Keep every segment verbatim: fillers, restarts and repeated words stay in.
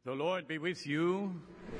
The Lord be with you.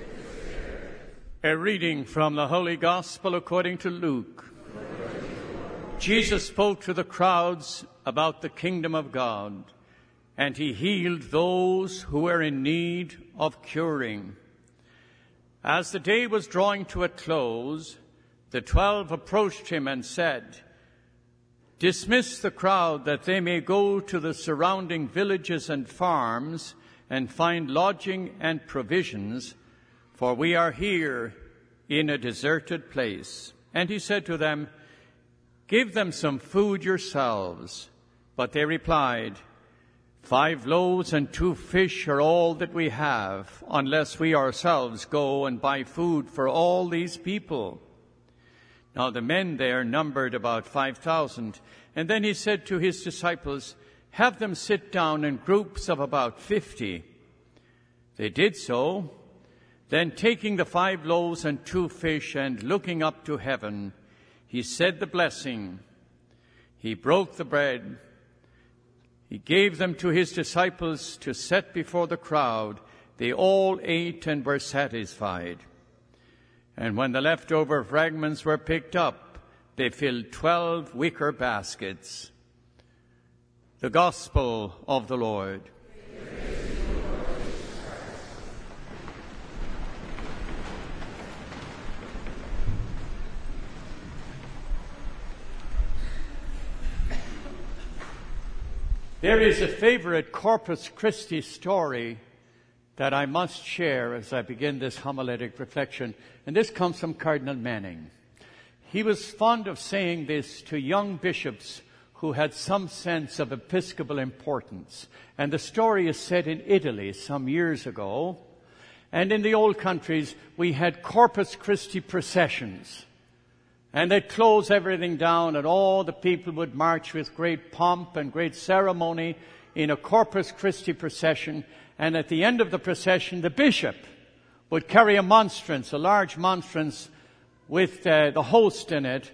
A reading from the Holy Gospel according to Luke. Jesus spoke to the crowds about the kingdom of God, and he healed those who were in need of curing. As the day was drawing to a close, the twelve approached him and said, "Dismiss the crowd that they may go to the surrounding villages and farms and find lodging and provisions, for we are here in a deserted place." And he said to them, "Give them some food yourselves." But they replied, "Five loaves and two fish are all that we have, unless we ourselves go and buy food for all these people." Now the men there numbered about five thousand. And then he said to his disciples, "Have them sit down in groups of about fifty." They did so. Then taking the five loaves and two fish and looking up to heaven, he said the blessing. He broke the bread. He gave them to his disciples to set before the crowd. They all ate and were satisfied. And when the leftover fragments were picked up, they filled twelve wicker baskets. The Gospel of the Lord. There is a favorite Corpus Christi story that I must share as I begin this homiletic reflection, and this comes from Cardinal Manning. He was fond of saying this to young bishops who had some sense of episcopal importance. And the story is set in Italy some years ago. And in the old countries, we had Corpus Christi processions. And they'd close everything down, and all the people would march with great pomp and great ceremony in a Corpus Christi procession. And at the end of the procession, the bishop would carry a monstrance, a large monstrance with uh, the host in it.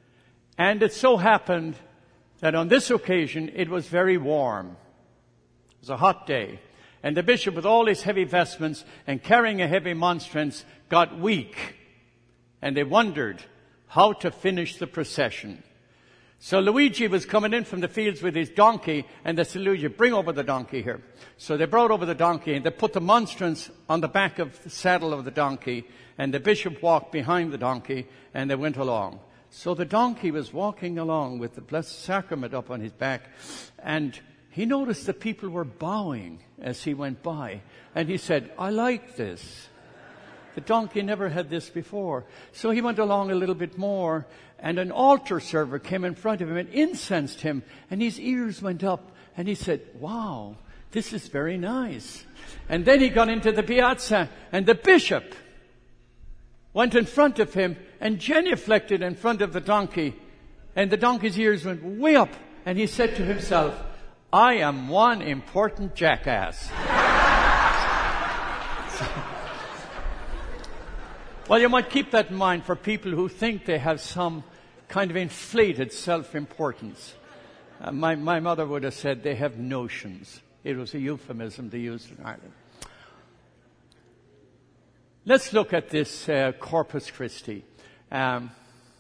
And it so happened that on this occasion, it was very warm. It was a hot day. And the bishop, with all his heavy vestments and carrying a heavy monstrance, got weak. And they wondered how to finish the procession. So Luigi was coming in from the fields with his donkey, and they said, "Luigi, bring over the donkey here." So they brought over the donkey, and they put the monstrance on the back of the saddle of the donkey, and the bishop walked behind the donkey, and they went along. So the donkey was walking along with the Blessed Sacrament up on his back, and he noticed the people were bowing as he went by. And he said, "I like this. The donkey never had this before." So he went along a little bit more, and an altar server came in front of him and incensed him, and his ears went up, and he said, "Wow, this is very nice." And then he got into the piazza, and the bishop went in front of him and genuflected in front of the donkey, and the donkey's ears went way up, and he said to himself, "I am one important jackass." Well, you might keep that in mind for people who think they have some kind of inflated self-importance. Uh, my, my mother would have said they have notions. It was a euphemism they used in Ireland. Let's look at this uh, Corpus Christi. Um,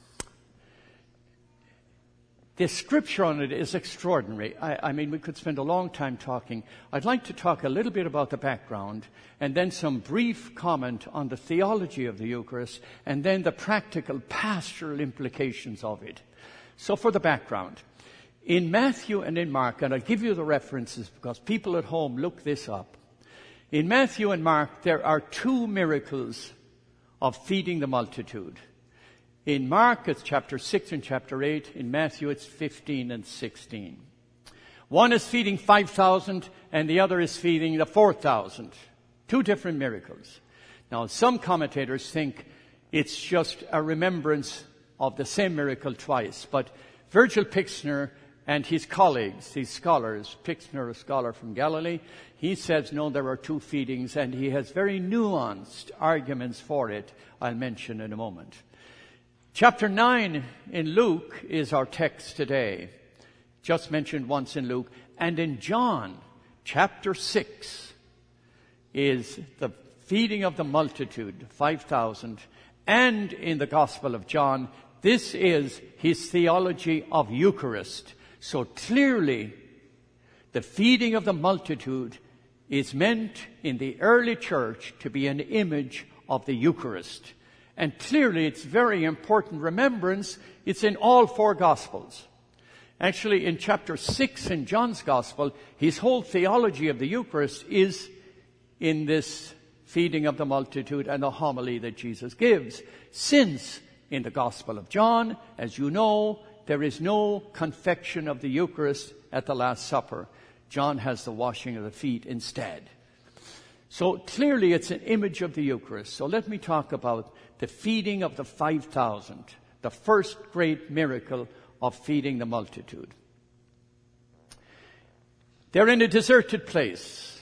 the scripture on it is extraordinary. I, I mean, we could spend a long time talking. I'd like to talk a little bit about the background, and then some brief comment on the theology of the Eucharist, and then the practical pastoral implications of it. So for the background, in Matthew and in Mark, and I'll give you the references because people at home look this up. In Matthew and Mark, there are two miracles of feeding the multitude. In Mark, it's chapter six and chapter eight. In Matthew, it's fifteen and sixteen. One is feeding five thousand, and the other is feeding the four thousand. Two different miracles. Now, some commentators think it's just a remembrance of the same miracle twice. But Virgil Pixner and his colleagues, his scholars, Pixner, a scholar from Galilee, he says, no, there are two feedings, and he has very nuanced arguments for it I'll mention in a moment. Chapter nine in Luke is our text today. Just mentioned once in Luke. And in John, chapter six, is the feeding of the multitude, five thousand, and in the Gospel of John, this is his theology of Eucharist. So clearly, the feeding of the multitude is meant in the early church to be an image of the Eucharist. And clearly, it's very important remembrance. It's in all four Gospels. Actually, in chapter six in John's Gospel, his whole theology of the Eucharist is in this feeding of the multitude and the homily that Jesus gives. Since in the Gospel of John, as you know, there is no confection of the Eucharist at the Last Supper. John has the washing of the feet instead. So clearly it's an image of the Eucharist. So let me talk about the feeding of the five thousand, the first great miracle of feeding the multitude. They're in a deserted place.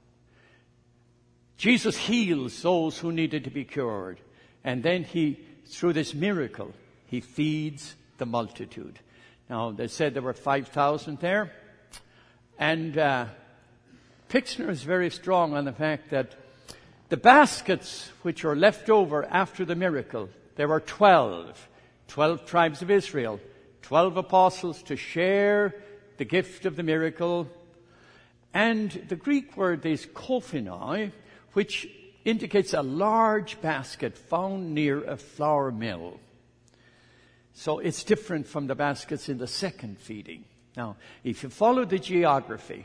Jesus heals those who needed to be cured. And then he, through this miracle, he feeds the multitude. Now, they said there were five thousand there. And uh, Pixner is very strong on the fact that the baskets which are left over after the miracle, there were twelve. Twelve tribes of Israel. Twelve apostles to share the gift of the miracle. And the Greek word is kophinoi, which indicates a large basket found near a flour mill. So it's different from the baskets in the second feeding. Now, if you follow the geography,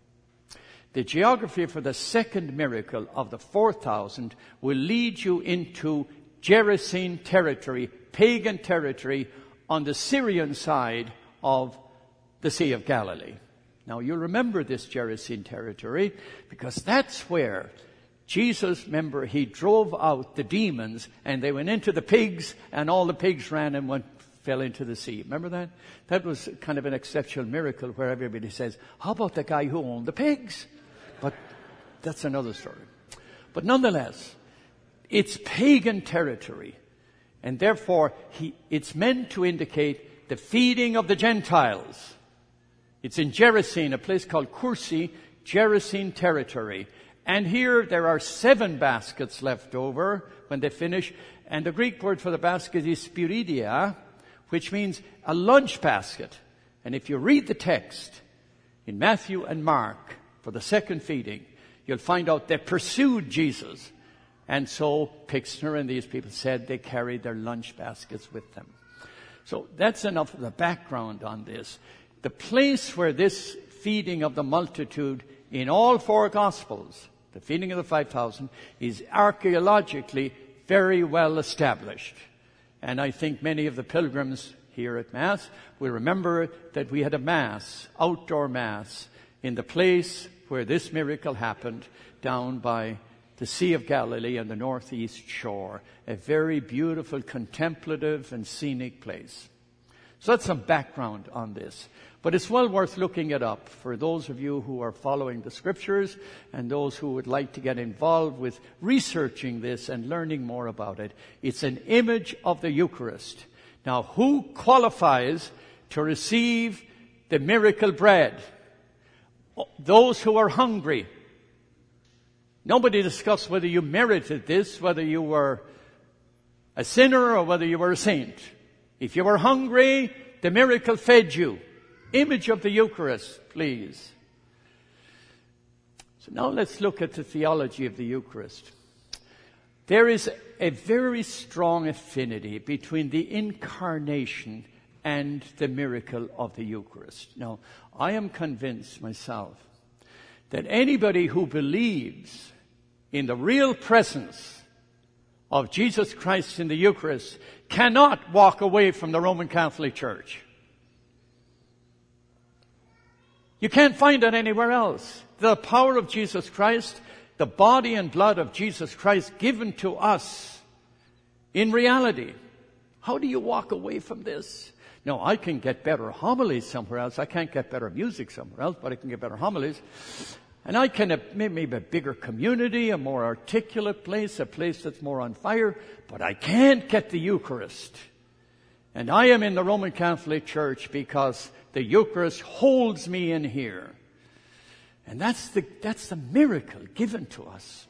the geography for the second miracle of the four thousand will lead you into Gerasene territory, pagan territory, on the Syrian side of the Sea of Galilee. Now, you remember this Gerasene territory because that's where Jesus, remember, he drove out the demons and they went into the pigs and all the pigs ran and went fell into the sea. Remember that? That was kind of an exceptional miracle where everybody says, how about the guy who owned the pigs? But that's another story. But nonetheless, it's pagan territory. And therefore, he, it's meant to indicate the feeding of the Gentiles. It's in Gerasene, a place called Kursi, Gerasene territory. And here there are seven baskets left over when they finish. And the Greek word for the basket is spiridia, which means a lunch basket. And if you read the text in Matthew and Mark for the second feeding, you'll find out they pursued Jesus. And so Pixner and these people said they carried their lunch baskets with them. So that's enough of the background on this. The place where this feeding of the multitude in all four Gospels, the feeding of the five thousand, is archaeologically very well established. And I think many of the pilgrims here at Mass will remember that we had a Mass, outdoor Mass, in the place where this miracle happened down by the Sea of Galilee on the northeast shore. A very beautiful, contemplative and scenic place. So that's some background on this. But it's well worth looking it up for those of you who are following the Scriptures and those who would like to get involved with researching this and learning more about it. It's an image of the Eucharist. Now, who qualifies to receive the miracle bread? Those who are hungry. Nobody discussed whether you merited this, whether you were a sinner or whether you were a saint. If you were hungry, the miracle fed you. Image of the Eucharist, please. So now let's look at the theology of the Eucharist. There is a very strong affinity between the incarnation and the miracle of the Eucharist. Now, I am convinced myself that anybody who believes in the real presence of Jesus Christ in the Eucharist cannot walk away from the Roman Catholic Church. You can't find it anywhere else. The power of Jesus Christ, the body and blood of Jesus Christ given to us in reality. How do you walk away from this? No, I can get better homilies somewhere else. I can't get better music somewhere else, but I can get better homilies. And I can have maybe a bigger community, a more articulate place, a place that's more on fire, but I can't get the Eucharist. And I am in the Roman Catholic Church because the Eucharist holds me in here. And that's the, that's the miracle given to us.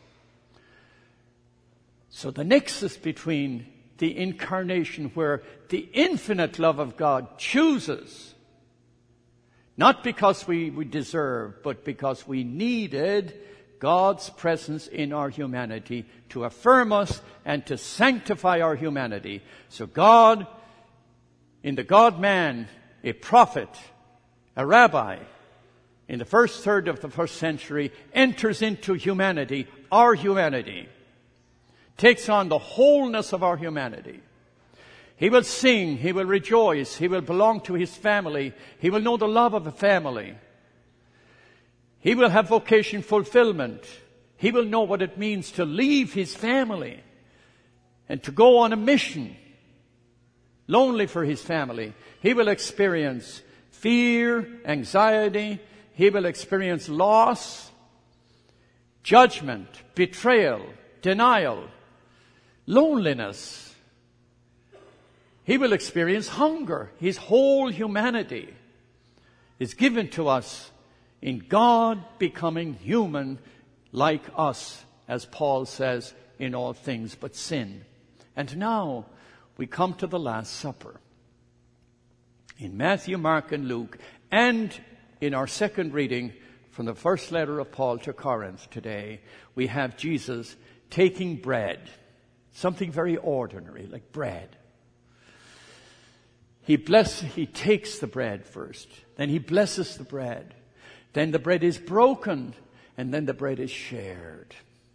So the nexus between the incarnation, where the infinite love of God chooses, not because we, we deserve, but because we needed God's presence in our humanity to affirm us and to sanctify our humanity. So God, in the God-man, a prophet, a rabbi, in the first third of the first century, enters into humanity, our humanity, takes on the wholeness of our humanity. He will sing, he will rejoice, he will belong to his family, he will know the love of a family. He will have vocation fulfillment. He will know what it means to leave his family and to go on a mission, lonely for his family. He will experience fear, anxiety. He will experience loss, judgment, betrayal, denial, loneliness. He will experience hunger. His whole humanity is given to us in God becoming human like us, as Paul says, in all things but sin. And now we come to the Last Supper. In Matthew, Mark, and Luke, and in our second reading from the first letter of Paul to Corinth today, we have Jesus taking bread, something very ordinary, like bread. He bless, he takes the bread first, then he blesses the bread. Then the bread is broken, and then the bread is shared.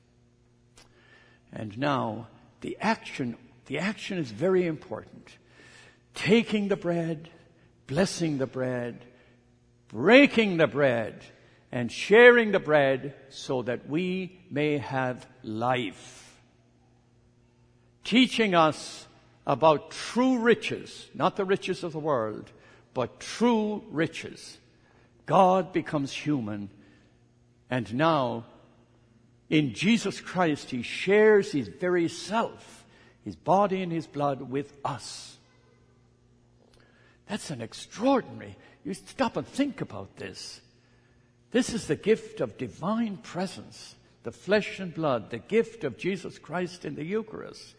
And now, the action, the action is very important. Taking the bread, blessing the bread, breaking the bread, and sharing the bread so that we may have life. Teaching us about true riches, not the riches of the world, but true riches. God becomes human, and now in Jesus Christ he shares his very self, his body and his blood with us. That's an extraordinary. You stop and think about this. This is the gift of divine presence, the flesh and blood, the gift of Jesus Christ in the Eucharist.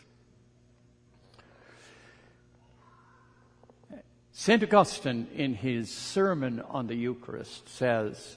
Saint Augustine, in his sermon on the Eucharist, says,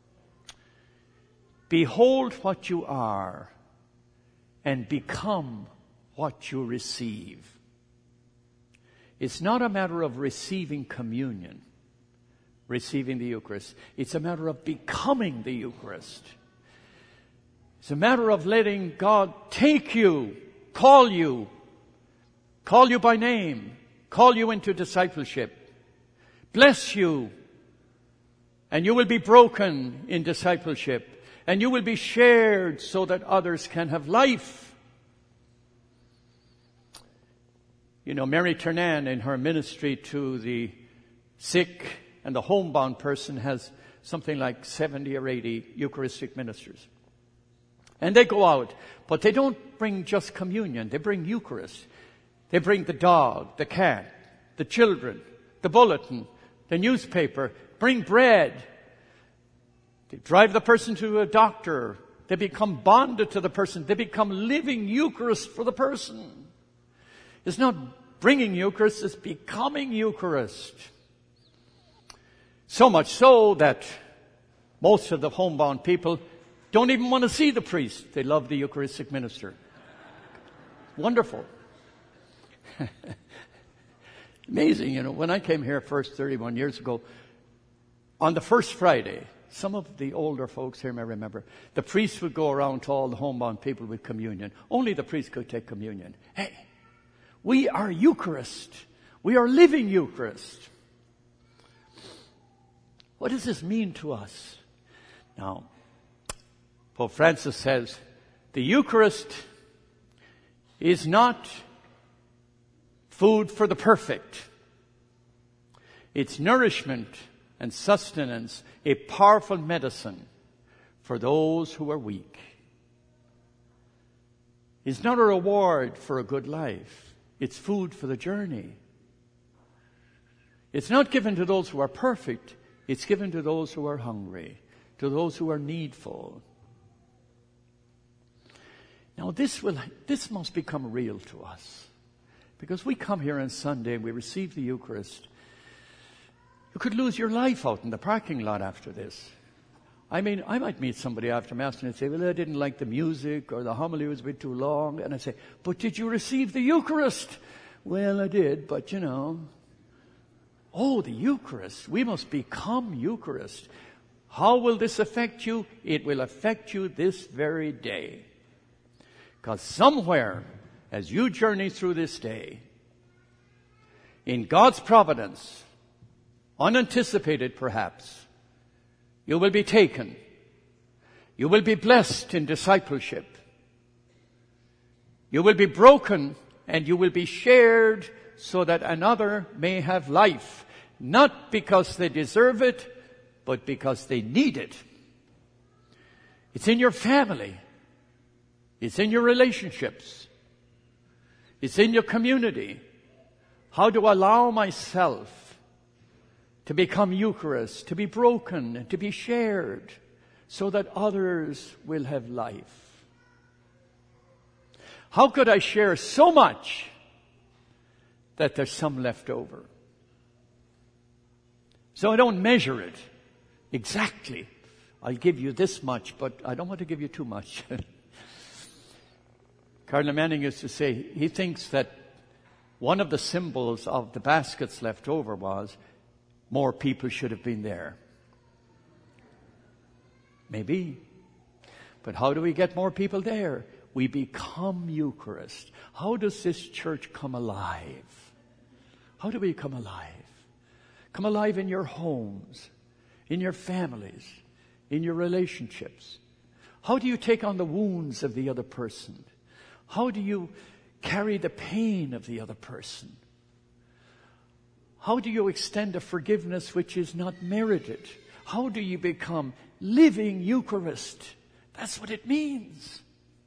"Behold what you are, and become what you receive." It's not a matter of receiving communion, receiving the Eucharist. It's a matter of becoming the Eucharist. It's a matter of letting God take you, call you, call you by name, call you into discipleship, bless you, and you will be broken in discipleship, and you will be shared so that others can have life. You know, Mary Ternan, in her ministry to the sick and the homebound person, has something like seventy or eighty Eucharistic ministers. And they go out, but they don't bring just communion. They bring Eucharist. They bring the dog, the cat, the children, the bulletin, the newspaper, bring bread. They drive the person to a doctor. They become bonded to the person. They become living Eucharist for the person. It's not bringing Eucharist, it's becoming Eucharist. So much so that most of the homebound people don't even want to see the priest. They love the Eucharistic minister. Wonderful. Amazing, you know, when I came here first thirty-one years ago, on the first Friday, some of the older folks here may remember, the priest would go around to all the homebound people with communion. Only the priest could take communion. Hey, we are Eucharist. We are living Eucharist. What does this mean to us? Now, Pope Francis says, the Eucharist is not food for the perfect. It's nourishment and sustenance, a powerful medicine for those who are weak. It's not a reward for a good life. It's food for the journey. It's not given to those who are perfect. It's given to those who are hungry, to those who are needful. Now this will, this must become real to us. Because we come here on Sunday and we receive the Eucharist. You could lose your life out in the parking lot after this. I mean, I might meet somebody after Mass and they'd say, well, I didn't like the music or the homily was a bit too long. And I say, but did you receive the Eucharist? Well, I did, but you know. Oh, the Eucharist. We must become Eucharist. How will this affect you? It will affect you this very day. Because somewhere, as you journey through this day, in God's providence, unanticipated perhaps, you will be taken. You will be blessed in discipleship. You will be broken and you will be shared so that another may have life. Not because they deserve it, but because they need it. It's in your family. It's in your relationships. It's in your community. How to allow myself to become Eucharist, to be broken, and to be shared, so that others will have life. How could I share so much that there's some left over? So I don't measure it exactly. I'll give you this much, but I don't want to give you too much. Cardinal Manning used to say he thinks that one of the symbols of the baskets left over was more people should have been there. Maybe. But how do we get more people there? We become Eucharist. How does this church come alive? How do we come alive? Come alive in your homes, in your families, in your relationships. How do you take on the wounds of the other person? How do you carry the pain of the other person? How do you extend a forgiveness which is not merited? How do you become living Eucharist? That's what it means.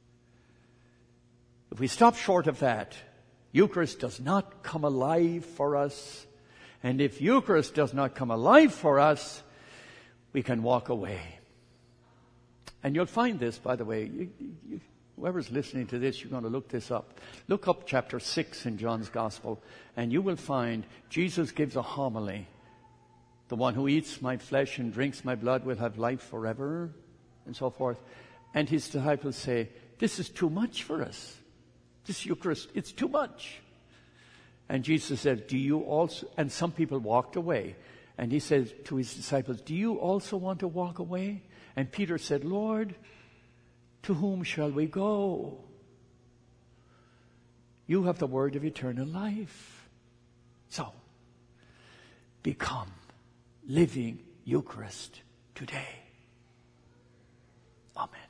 If we stop short of that, Eucharist does not come alive for us. And if Eucharist does not come alive for us, we can walk away. And you'll find this, by the way, you, you, whoever's listening to this, you're going to look this up. Look up chapter six in John's Gospel, and you will find Jesus gives a homily. The one who eats my flesh and drinks my blood will have life forever, and so forth. And his disciples say, this is too much for us. This Eucharist, it's too much. And Jesus said, do you also, and some people walked away. And he said to his disciples, do you also want to walk away? And Peter said, Lord, to whom shall we go? You have the word of eternal life. So, become living Eucharist today. Amen.